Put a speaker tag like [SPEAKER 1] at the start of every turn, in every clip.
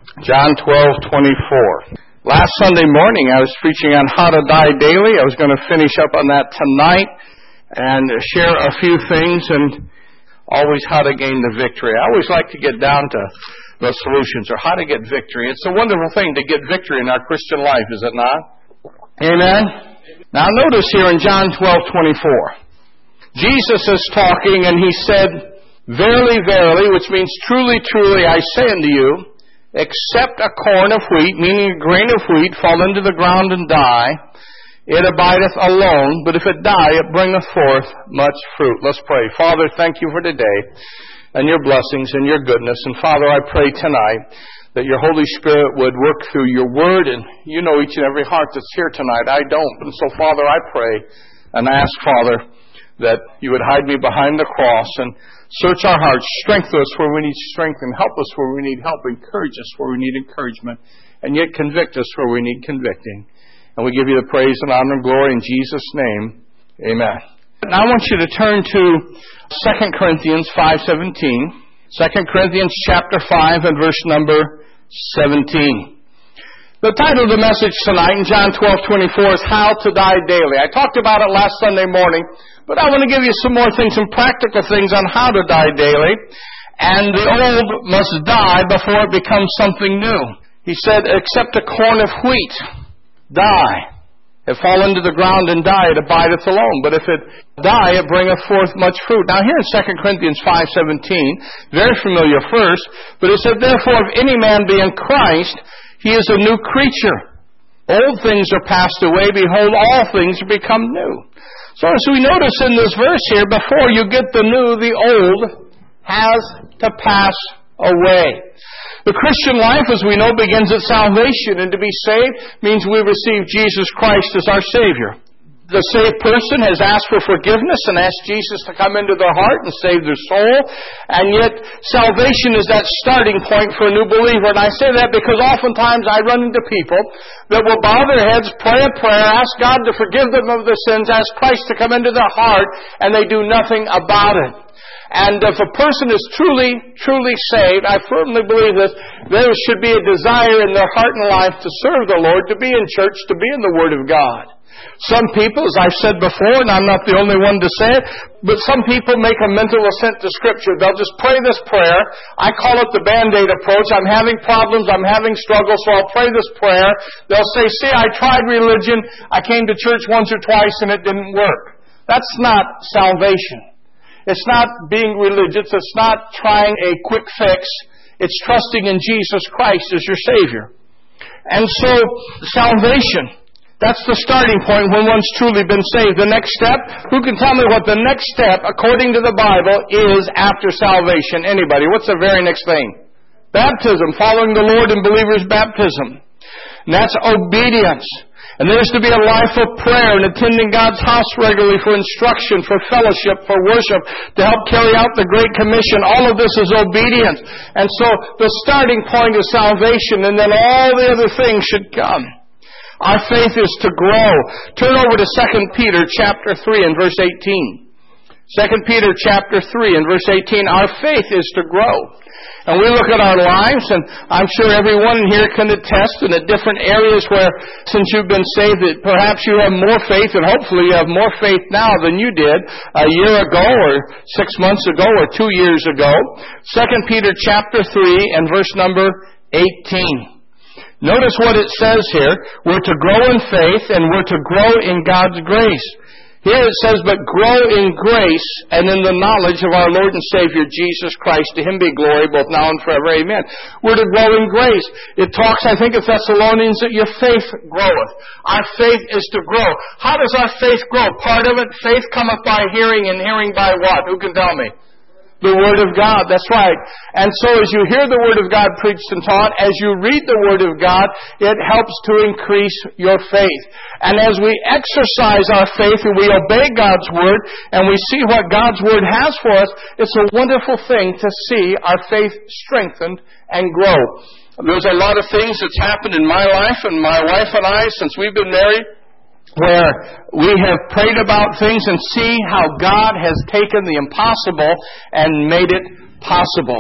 [SPEAKER 1] John 12:24. Last Sunday morning I was preaching on how to die daily. I was going to finish up on that tonight and share a few things and always how to gain the victory. I always like to get down to the solutions or how to get victory. It's a wonderful thing to get victory in our Christian life, is it not? Amen? Now notice here in John 12:24. Jesus is talking and he said, "Verily, verily," which means truly, truly, I say unto you, except a corn of wheat, meaning a grain of wheat, fall into the ground and die, it abideth alone, but if it die, it bringeth forth much fruit. Let's pray. Father, thank you for today and your blessings and your goodness. And Father, I pray tonight that your Holy Spirit would work through your word, and you know each and every heart that's here tonight. I don't. And so, Father, I pray and ask, Father, that you would hide me behind the cross and search our hearts, strengthen us where we need strength, and help us where we need help, encourage us where we need encouragement, and yet convict us where we need convicting. And we give you the praise and honor and glory in Jesus' name. Amen. Now I want you to turn to 2 Corinthians 5:17. 2 Corinthians chapter 5 and verse number 17. The title of the message tonight in John 12:24 is How to Die Daily. I talked about it last Sunday morning, but I want to give you some more things, some practical things on how to die daily. And the old must die before it becomes something new. He said, except a corn of wheat, die. It fall into the ground and die, it abideth alone. But if it die, it bringeth forth much fruit. Now here in 2 Corinthians 5:17, very familiar verse, but it said, therefore if any man be in Christ, he is a new creature. Old things are passed away, behold, all things are become new. So as we notice in this verse here, before you get the new, the old has to pass away. The Christian life, as we know, begins at salvation, and to be saved means we receive Jesus Christ as our Savior. The saved person has asked for forgiveness and asked Jesus to come into their heart and save their soul, and yet salvation is that starting point for a new believer. And I say that because oftentimes I run into people that will bow their heads, pray a prayer, ask God to forgive them of their sins, ask Christ to come into their heart, and they do nothing about it. And if a person is truly, truly saved, I firmly believe this, there should be a desire in their heart and life to serve the Lord, to be in church, to be in the Word of God. Some people, as I've said before, and I'm not the only one to say it, but some people make a mental assent to Scripture. They'll just pray this prayer. I call it the Band-Aid approach. I'm having problems, I'm having struggles, so I'll pray this prayer. They'll say, see, I tried religion, I came to church once or twice and it didn't work. That's not salvation. It's not being religious. It's not trying a quick fix. It's trusting in Jesus Christ as your Savior. And so, salvation, that's the starting point when one's truly been saved. The next step, who can tell me what the next step, according to the Bible, is after salvation? Anybody? What's the very next thing? Baptism, following the Lord in believers' baptism. And that's obedience. And there's to be a life of prayer and attending God's house regularly for instruction, for fellowship, for worship, to help carry out the Great Commission. All of this is obedience. And so the starting point is salvation, and then all the other things should come. Our faith is to grow. Turn over to 2 Peter chapter 3 and verse 18. 2 Peter chapter 3 and verse 18. Our faith is to grow. And we look at our lives, and I'm sure everyone here can attest in the different areas where, since you've been saved, that perhaps you have more faith, and hopefully you have more faith now than you did a year ago, or 6 months ago, or 2 years ago. 2 Peter chapter 3 and verse number 18. Notice what it says here. We're to grow in faith and we're to grow in God's grace. Here it says, but grow in grace and in the knowledge of our Lord and Savior, Jesus Christ. To Him be glory both now and forever. Amen. We're to grow in grace. It talks, I think, of Thessalonians, that your faith groweth. Our faith is to grow. How does our faith grow? Part of it, faith cometh by hearing, and hearing by what? Who can tell me? The Word of God, that's right. And so as you hear the Word of God preached and taught, as you read the Word of God, it helps to increase your faith. And as we exercise our faith and we obey God's Word and we see what God's Word has for us, it's a wonderful thing to see our faith strengthened and grow. There's a lot of things that's happened in my life and my wife and I since we've been married, where we have prayed about things and see how God has taken the impossible and made it possible.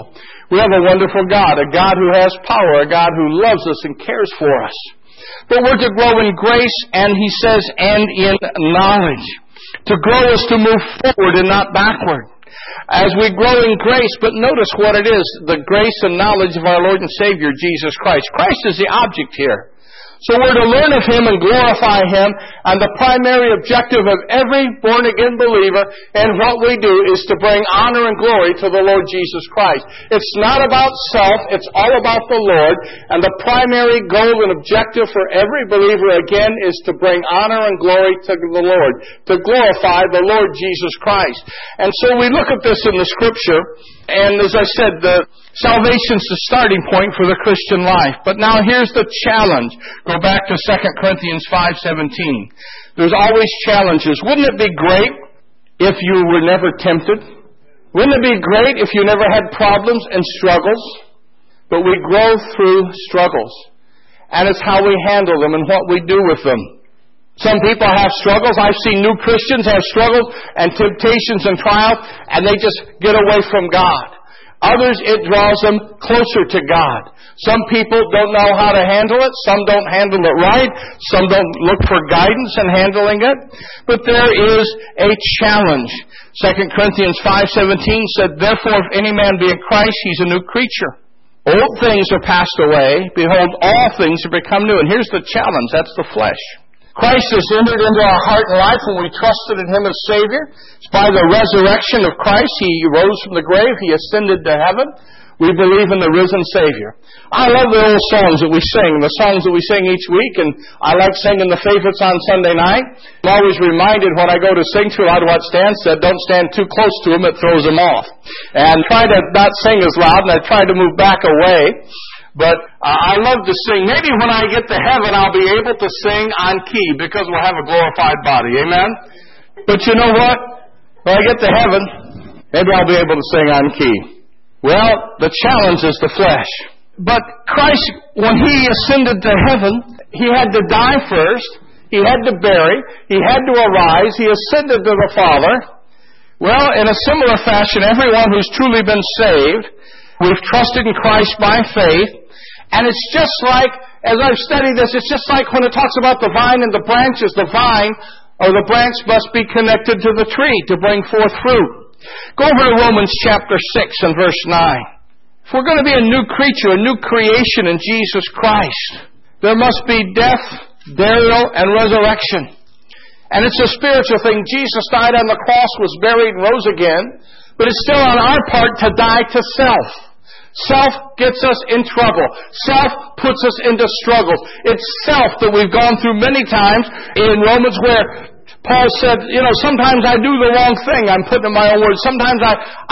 [SPEAKER 1] We have a wonderful God, a God who has power, a God who loves us and cares for us. But we're to grow in grace, and he says, and in knowledge. To grow is to move forward and not backward. As we grow in grace, but notice what it is, the grace and knowledge of our Lord and Savior, Jesus Christ. Christ is the object here. So we're to learn of him and glorify him, and the primary objective of every born-again believer and what we do is to bring honor and glory to the Lord Jesus Christ. It's not about self, it's all about the Lord, and the primary goal and objective for every believer, again, is to bring honor and glory to the Lord, to glorify the Lord Jesus Christ. And so we look at this in the Scripture, and as I said, salvation's the starting point for the Christian life. But now here's the challenge. Go back to 2 Corinthians 5:17. There's always challenges. Wouldn't it be great if you were never tempted? Wouldn't it be great if you never had problems and struggles? But we grow through struggles. And it's how we handle them and what we do with them. Some people have struggles. I've seen new Christians have struggles and temptations and trials, and they just get away from God. Others, it draws them closer to God. Some people don't know how to handle it. Some don't handle it right. Some don't look for guidance in handling it. But there is a challenge. 2 Corinthians 5:17 said, therefore, if any man be in Christ, he's a new creature. Old things are passed away. Behold, all things are become new. And here's the challenge. That's the flesh. Christ has entered into our heart and life when we trusted in him as Savior. It's by the resurrection of Christ. He rose from the grave. He ascended to heaven. We believe in the risen Savior. I love the old songs that we sing, the songs that we sing each week, and I like singing the favorites on Sunday night. I'm always reminded when I go to sing too loud what Stan said, don't stand too close to him, it throws him off. And try to not sing as loud, and I try to move back away. But I love to sing. Maybe when I get to heaven, I'll be able to sing on key because we'll have a glorified body. Amen? But you know what? When I get to heaven, maybe I'll be able to sing on key. Well, the challenge is the flesh. But Christ, when he ascended to heaven, he had to die first. He had to bury. He had to arise. He ascended to the Father. Well, in a similar fashion, everyone who's truly been saved, we've trusted in Christ by faith. And it's just like, as I've studied this, it's just like when it talks about the vine and the branches. The vine or the branch must be connected to the tree to bring forth fruit. Go over to Romans chapter 6 and verse 9. If we're going to be a new creature, a new creation in Jesus Christ, there must be death, burial, and resurrection. And it's a spiritual thing. Jesus died on the cross, was buried, and rose again. But it's still on our part to die to self. Self gets us in trouble. Self puts us into struggles. It's self that we've gone through many times in Romans where Paul said, sometimes I do the wrong thing. I'm putting in my own words. Sometimes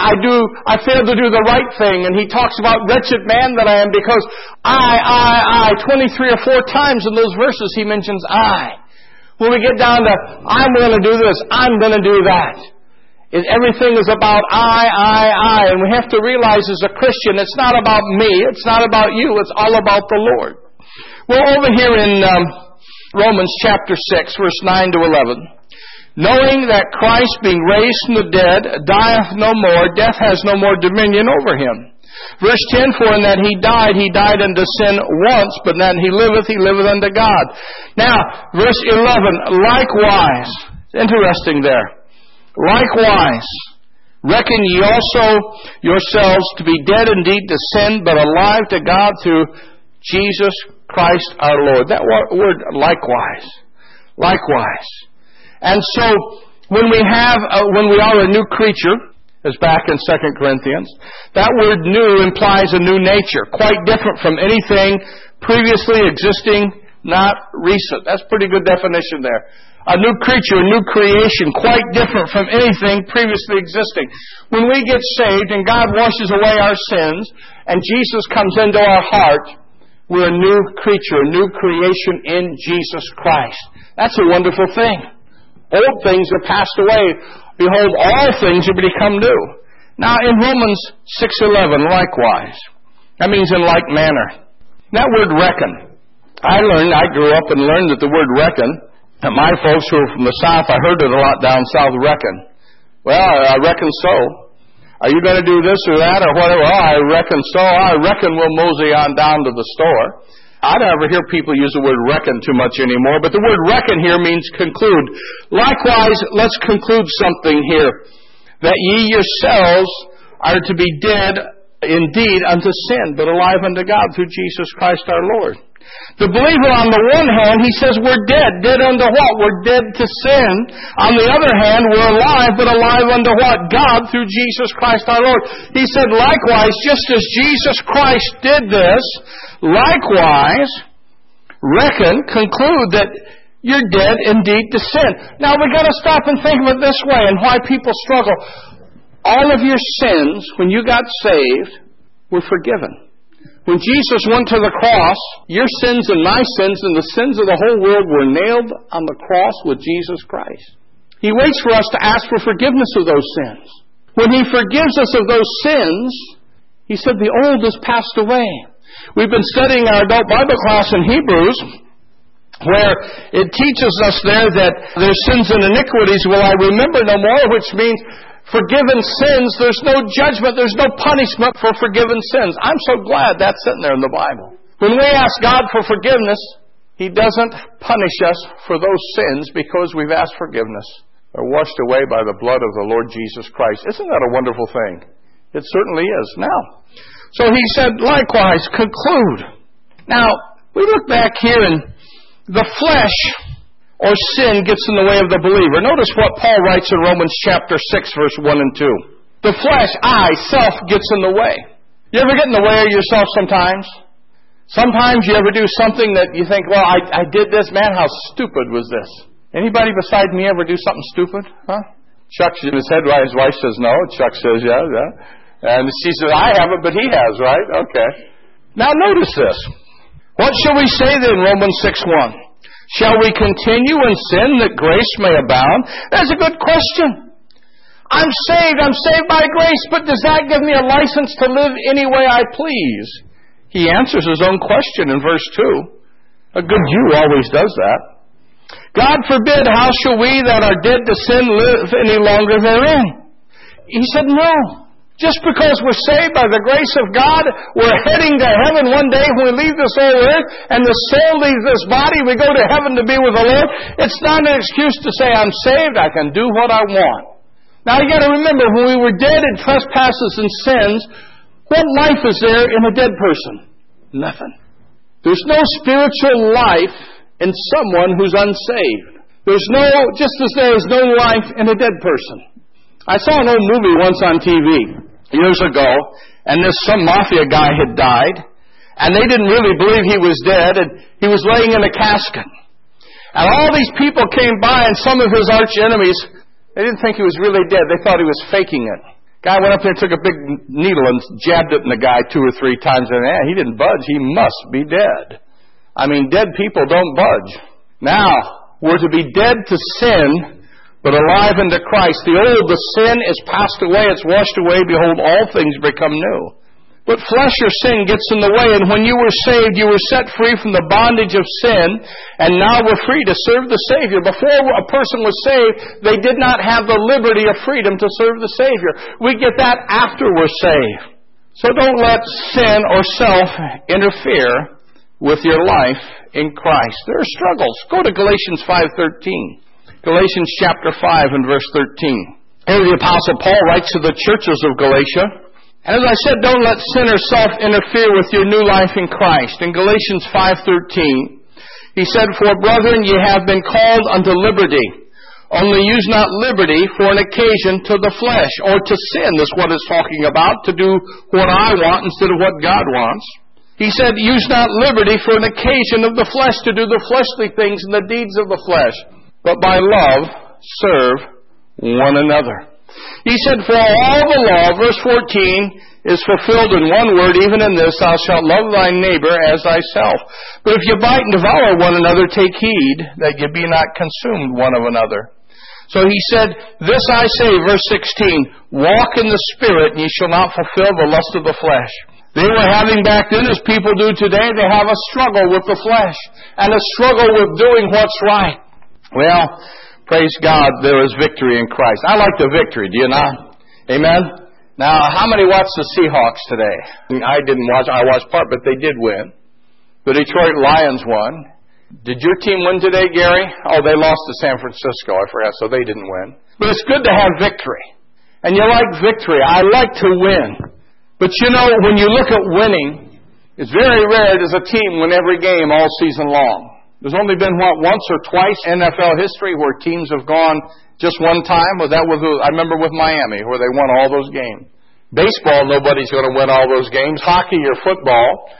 [SPEAKER 1] I fail to do the right thing. And he talks about wretched man that I am because I, 23 or 4 times in those verses he mentions I. When we get down to, I'm going to do this, I'm going to do that. Everything is about I. And we have to realize as a Christian, it's not about me, it's not about you, it's all about the Lord. Well, over here in Romans chapter 6, verse 9 to 11. Knowing that Christ, being raised from the dead, dieth no more, death has no more dominion over him. Verse 10, for in that he died unto sin once, but in that he liveth unto God. Now, verse 11, likewise, interesting there. Likewise, reckon ye also yourselves to be dead indeed to sin, but alive to God through Jesus Christ our Lord. That word, likewise. Likewise. And so, when we are a new creature, as back in 2 Corinthians, that word new implies a new nature, quite different from anything previously existing, not recent. That's a pretty good definition there. A new creature, a new creation, quite different from anything previously existing. When we get saved and God washes away our sins and Jesus comes into our heart, we're a new creature, a new creation in Jesus Christ. That's a wonderful thing. Old things are passed away. Behold, all things have become new. Now, in Romans 6:11, likewise. That means in like manner. That word reckon. I grew up and learned that the word reckon, and my folks who are from the South, I heard it a lot down south, reckon. Well, I reckon so. Are you going to do this or that or whatever? Oh, I reckon so. I reckon we'll mosey on down to the store. I don't ever hear people use the word reckon too much anymore, but the word reckon here means conclude. Likewise, let's conclude something here, that ye yourselves are to be dead indeed unto sin, but alive unto God through Jesus Christ our Lord. The believer, on the one hand, he says we're dead. Dead unto what? We're dead to sin. On the other hand, we're alive, but alive unto what? God through Jesus Christ our Lord. He said, likewise, just as Jesus Christ did this, likewise, conclude that you're dead indeed to sin. Now, we've got to stop and think of it this way and why people struggle. All of your sins, when you got saved, were forgiven. When Jesus went to the cross, your sins and my sins and the sins of the whole world were nailed on the cross with Jesus Christ. He waits for us to ask for forgiveness of those sins. When He forgives us of those sins, He said the old has passed away. We've been studying our adult Bible class in Hebrews, where it teaches us there that their sins and iniquities will I remember no more, which means forgiven sins, there's no judgment, there's no punishment for forgiven sins. I'm so glad that's sitting there in the Bible. When we ask God for forgiveness, He doesn't punish us for those sins because we've asked forgiveness. They're washed away by the blood of the Lord Jesus Christ. Isn't that a wonderful thing? It certainly is. Now, so He said, likewise, conclude. Now, we look back here and the flesh or sin gets in the way of the believer. Notice what Paul writes in Romans chapter 6, verse 1 and 2. The flesh, self, gets in the way. You ever get in the way of yourself sometimes? Sometimes you ever do something that you think, well, I did this, man, how stupid was this? Anybody besides me ever do something stupid? Huh? Chuck's in his head while his wife says no. Chuck says yeah. And she says, I haven't, but he has, right? Okay. Now notice this. What shall we say then, Romans 6:1? Shall we continue in sin that grace may abound? That's a good question. I'm saved by grace, but does that give me a license to live any way I please? He answers his own question in verse 2. A good Jew always does that. God forbid, how shall we that are dead to sin live any longer therein? He said, no. Just because we're saved by the grace of God, we're heading to heaven one day when we leave this old earth, and the soul leaves this body, we go to heaven to be with the Lord. It's not an excuse to say, I'm saved, I can do what I want. Now you got to remember, when we were dead in trespasses and sins, what life is there in a dead person? Nothing. There's no spiritual life in someone who's unsaved. Just as there is no life in a dead person. I saw an old movie once on TV years ago, and some mafia guy had died, and they didn't really believe he was dead, and he was laying in a casket. And all these people came by, and some of his arch enemies, they didn't think he was really dead. They thought he was faking it. Guy went up there and took a big needle and jabbed it in the guy 2 or 3 times, and he didn't budge. He must be dead. I mean, dead people don't budge. Now, we're to be dead to sin, but alive unto Christ. The sin is passed away, it's washed away. Behold, all things become new. But flesh or sin gets in the way, and when you were saved, you were set free from the bondage of sin, and now we're free to serve the Savior. Before a person was saved, they did not have the liberty of freedom to serve the Savior. We get that after we're saved. So don't let sin or self interfere with your life in Christ. There are struggles. Go to Galatians 5:13. Galatians chapter 5 and verse 13. Here the Apostle Paul writes to the churches of Galatia. And as I said, don't let sin or self interfere with your new life in Christ. In Galatians 5:13, he said, For brethren, ye have been called unto liberty. Only use not liberty for an occasion to the flesh, or to sin, is what it's talking about, to do what I want instead of what God wants. He said, use not liberty for an occasion of the flesh, to do the fleshly things and the deeds of the flesh, but by love serve one another. He said, for all the law, verse 14, is fulfilled in one word, even in this, thou shalt love thy neighbor as thyself. But if you bite and devour one another, take heed that ye be not consumed one of another. So he said, this I say, verse 16, walk in the Spirit, and ye shall not fulfill the lust of the flesh. They were having back then, as people do today, they have a struggle with the flesh, and a struggle with doing what's right. Well, praise God, there is victory in Christ. I like the victory, do you not? Amen? Now, how many watched the Seahawks today? I didn't watch. I watched part, but they did win. The Detroit Lions won. Did your team win today, Gary? Oh, they lost to San Francisco, I forgot, so they didn't win. But it's good to have victory. And you like victory. I like to win. But you know, when you look at winning, it's very rare does a team win every game all season long. There's only been, once or twice in NFL history where teams have gone just one time. Well, that was, I remember with Miami, where they won all those games. Baseball, nobody's going to win all those games. Hockey or football.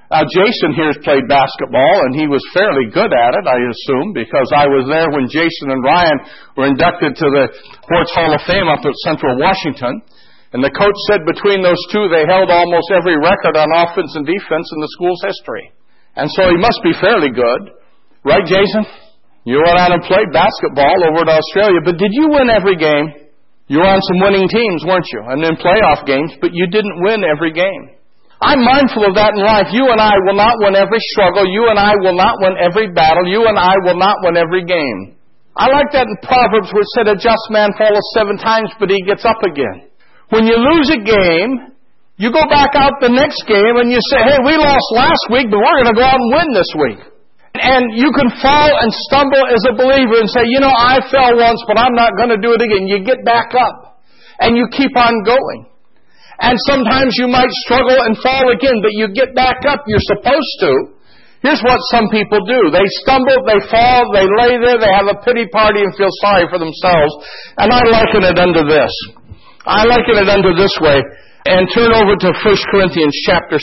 [SPEAKER 1] Jason here has played basketball, and he was fairly good at it, I assume, because I was there when Jason and Ryan were inducted to the Sports Hall of Fame up at Central Washington. And the coach said between those two, they held almost every record on offense and defense in the school's history. And so he must be fairly good. Right, Jason? You went out and played basketball over at Australia, but did you win every game? You were on some winning teams, weren't you? And then playoff games, but you didn't win every game. I'm mindful of that in life. You and I will not win every struggle. You and I will not win every battle. You and I will not win every game. I like that in Proverbs where it said, a just man falleth 7 times, but he gets up again. When you lose a game, you go back out the next game and you say, hey, we lost last week, but we're going to go out and win this week. And you can fall and stumble as a believer and say, you know, I fell once, but I'm not going to do it again. You get back up and you keep on going. And sometimes you might struggle and fall again, but you get back up. You're supposed to. Here's what some people do. They stumble, they fall, they lay there, they have a pity party and feel sorry for themselves. And I liken it unto this. I liken it unto this way. And turn over to 1 Corinthians chapter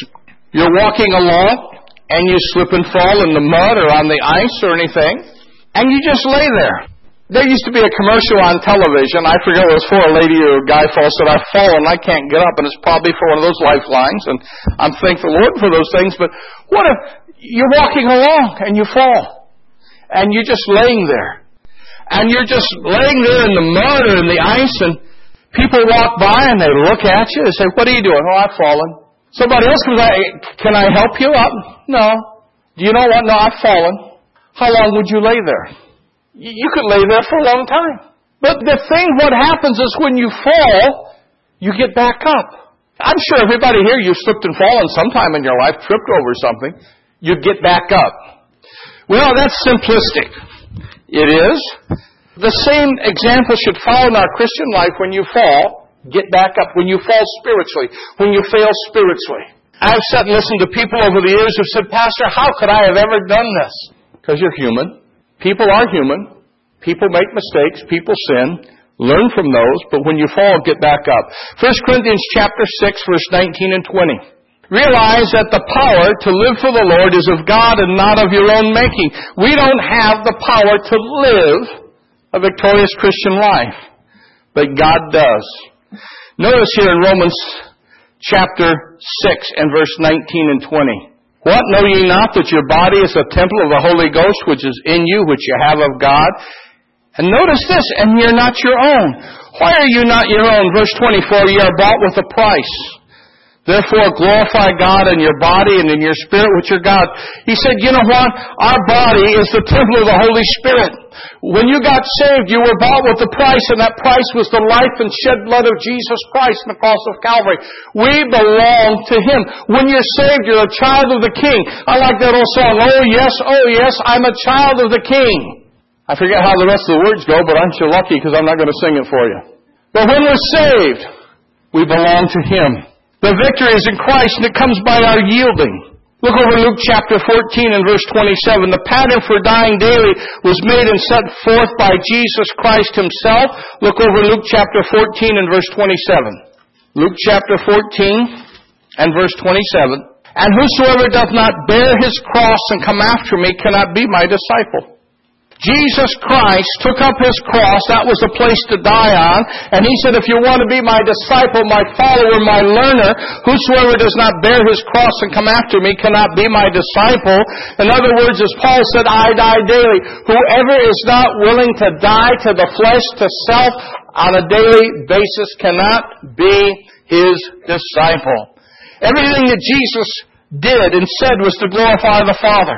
[SPEAKER 1] 6. You're walking along, and you slip and fall in the mud or on the ice or anything, and you just lay there. There used to be a commercial on television. I forget what it was for. A lady or a guy falls, said, I've fallen, I can't get up. And it's probably for one of those lifelines. And I'm thankful, Lord, for those things. But what if you're walking along and you fall? And you're just laying there. And you're just laying there in the mud or in the ice. And people walk by and they look at you and say, what are you doing? Oh, I've fallen. Somebody else comes by, can I help you up? No. Do you know what? No, I've fallen. How long would you lay there? You could lay there for a long time. But the thing, what happens is when you fall, you get back up. I'm sure everybody here, you've slipped and fallen sometime in your life, tripped over something. You get back up. Well, that's simplistic. It is. The same example should follow in our Christian life. When you fall, get back up. When you fall spiritually, when you fail spiritually. I've sat and listened to people over the years who've said, Pastor, how could I have ever done this? Because you're human. People are human. People make mistakes. People sin. Learn from those. But when you fall, get back up. 1 Corinthians chapter 6, verse 19 and 20. Realize that the power to live for the Lord is of God and not of your own making. We don't have the power to live a victorious Christian life. But God does. Notice here in Romans chapter 6 and verse 19 and 20. What, know ye not that your body is a temple of the Holy Ghost, which is in you, which you have of God? And notice this, and you're not your own. Why are you not your own? Verse 24, ye are bought with a price. Therefore glorify God in your body and in your spirit, which are God. He said, you know what? Our body is the temple of the Holy Spirit. When you got saved, you were bought with a price, and that price was the life and shed blood of Jesus Christ on the cross of Calvary. We belong to Him. When you're saved, you're a child of the King. I like that old song, oh yes, I'm a child of the King. I forget how the rest of the words go, but aren't you lucky because I'm not going to sing it for you. But when we're saved, we belong to Him. The victory is in Christ, and it comes by our yielding. Look over Luke chapter 14 and verse 27. The pattern for dying daily was made and set forth by Jesus Christ Himself. Look over Luke chapter 14 and verse 27. Luke chapter 14 and verse 27. And whosoever doth not bear his cross and come after me cannot be my disciple. Jesus Christ took up His cross. That was a place to die on. And He said, if you want to be my disciple, my follower, my learner, whosoever does not bear his cross and come after me cannot be my disciple. In other words, as Paul said, I die daily. Whoever is not willing to die to the flesh, to self, on a daily basis cannot be His disciple. Everything that Jesus did and said was to glorify the Father.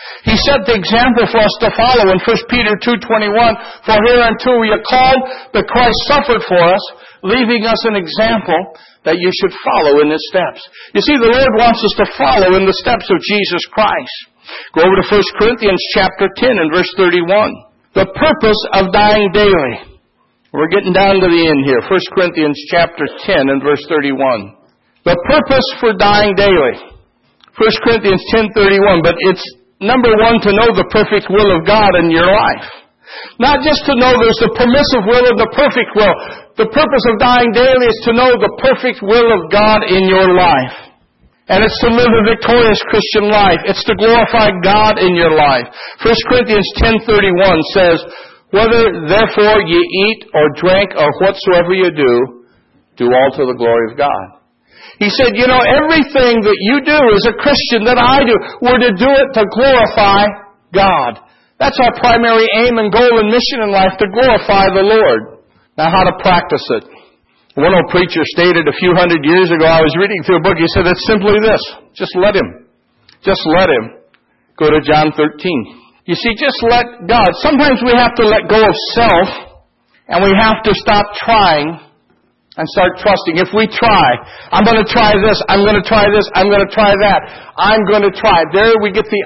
[SPEAKER 1] He set the example for us to follow in 1 Peter 2:21. For hereunto we are called, that Christ suffered for us, leaving us an example that you should follow in his steps. You see, the Lord wants us to follow in the steps of Jesus Christ. Go over to 1 Corinthians chapter 10 and verse 31. The purpose of dying daily. We're getting down to the end here. 1 Corinthians chapter 10 and verse 31. The purpose for dying daily. 1 Corinthians 10:31. But it's number one, to know the perfect will of God in your life. Not just to know there's the permissive will and the perfect will. The purpose of dying daily is to know the perfect will of God in your life. And it's to live a victorious Christian life. It's to glorify God in your life. 1 Corinthians 10:31 says, whether therefore ye eat or drink or whatsoever you do all to the glory of God. He said, everything that you do as a Christian, that I do, we're to do it to glorify God. That's our primary aim and goal and mission in life, to glorify the Lord. Now, how to practice it. One old preacher stated a few hundred years ago, I was reading through a book, he said, it's simply this. Just let him. Just let him. Go to John 13. You see, just let God. Sometimes we have to let go of self, and we have to stop trying and start trusting. If we try, I'm going to try this, I'm going to try this, I'm going to try that, I'm going to try. There we get the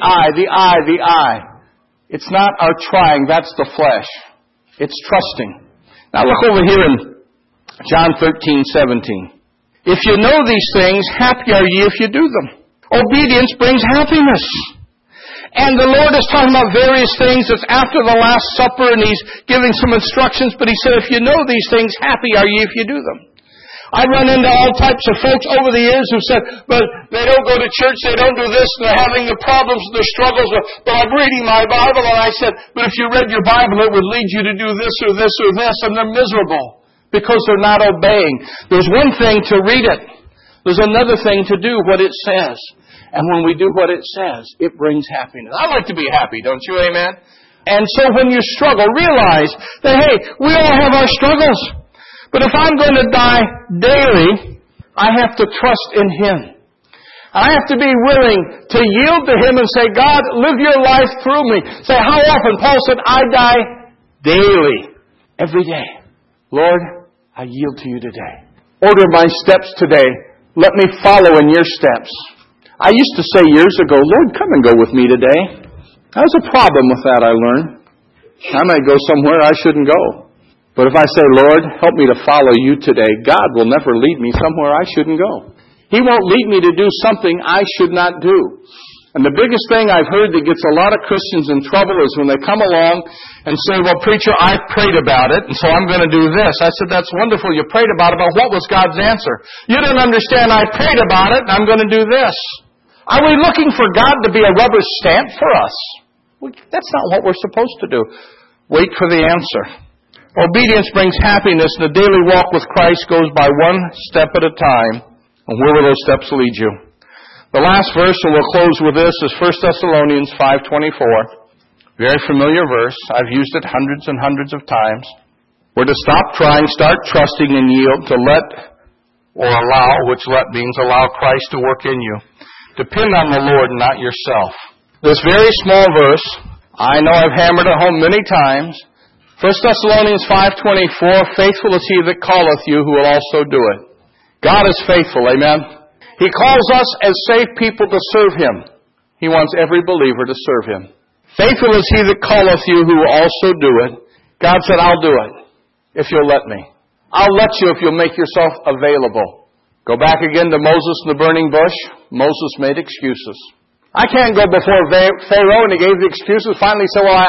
[SPEAKER 1] I. It's not our trying, that's the flesh. It's trusting. Now look over here in John 13:17. If you know these things, happy are ye if you do them. Obedience brings happiness. And the Lord is talking about various things. It's after the Last Supper, and He's giving some instructions, but He said, if you know these things, happy are ye if you do them. I've run into all types of folks over the years who said, but they don't go to church, they don't do this, and they're having the problems, the struggles, but I'm reading my Bible, and I said, but if you read your Bible, it would lead you to do this or this or this, and they're miserable because they're not obeying. There's one thing to read it. There's another thing to do what it says. And when we do what it says, it brings happiness. I like to be happy, don't you? Amen? And so when you struggle, realize that, hey, we all have our struggles. But if I'm going to die daily, I have to trust in Him. I have to be willing to yield to Him and say, God, live your life through me. Say, how often? Paul said, I die daily, every day. Lord, I yield to you today. Order my steps today. Let me follow in your steps. I used to say years ago, Lord, come and go with me today. That was a problem with that, I learned. I might go somewhere I shouldn't go. But if I say, Lord, help me to follow you today, God will never lead me somewhere I shouldn't go. He won't lead me to do something I should not do. And the biggest thing I've heard that gets a lot of Christians in trouble is when they come along and say, well, preacher, I prayed about it, and so I'm going to do this. I said, that's wonderful. You prayed about it, but what was God's answer? You didn't understand I prayed about it, and I'm going to do this. Are we looking for God to be a rubber stamp for us? That's not what we're supposed to do. Wait for the answer. Obedience brings happiness, and the daily walk with Christ goes by one step at a time. And where will those steps lead you? The last verse, and we'll close with this, is 1 Thessalonians 5:24. Very familiar verse. I've used it hundreds and hundreds of times. We're to stop trying, start trusting, and yield to let or allow, which let means allow Christ to work in you. Depend on the Lord, not yourself. This very small verse, I know I've hammered it home many times. 1 Thessalonians 5:24, faithful is he that calleth you, who will also do it. God is faithful, amen? He calls us as saved people to serve Him. He wants every believer to serve Him. Faithful is he that calleth you, who will also do it. God said, I'll do it, if you'll let me. I'll let you if you'll make yourself available. Go back again to Moses and the burning bush. Moses made excuses. I can't go before Pharaoh, and he gave the excuses. Finally he said, well,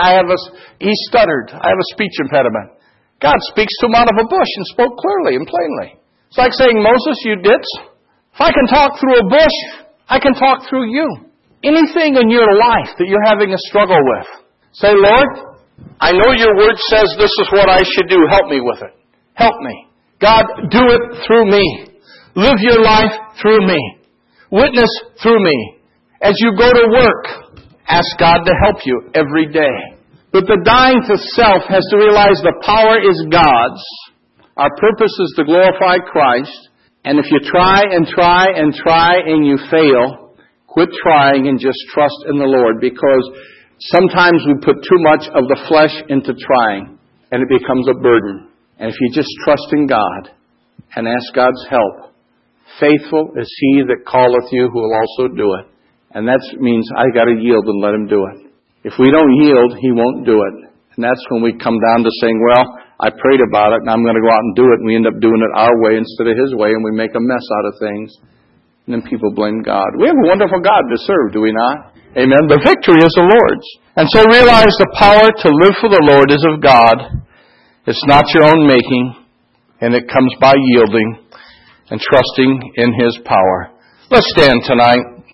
[SPEAKER 1] he stuttered. I have a speech impediment. God speaks to him out of a bush and spoke clearly and plainly. It's like saying, Moses, you ditz. If I can talk through a bush, I can talk through you. Anything in your life that you're having a struggle with, say, Lord, I know your word says this is what I should do. Help me with it. Help me. God, do it through me. Live your life through me. Witness through me. As you go to work, ask God to help you every day. But the dying to self has to realize the power is God's. Our purpose is to glorify Christ. And if you try and try and try and you fail, Quit trying and just trust in the Lord, because sometimes we put too much of the flesh into trying and it becomes a burden. And if you just trust in God and ask God's help, faithful is He that calleth you, who will also do it. And that means I got to yield and let Him do it. If we don't yield, He won't do it. And that's when we come down to saying, well, I prayed about it and I'm going to go out and do it. And we end up doing it our way instead of His way, and we make a mess out of things. And then people blame God. We have a wonderful God to serve, do we not? Amen. The victory is the Lord's. And so realize the power to live for the Lord is of God. It's not your own making, and it comes by yielding and trusting in His power. Let's stand tonight.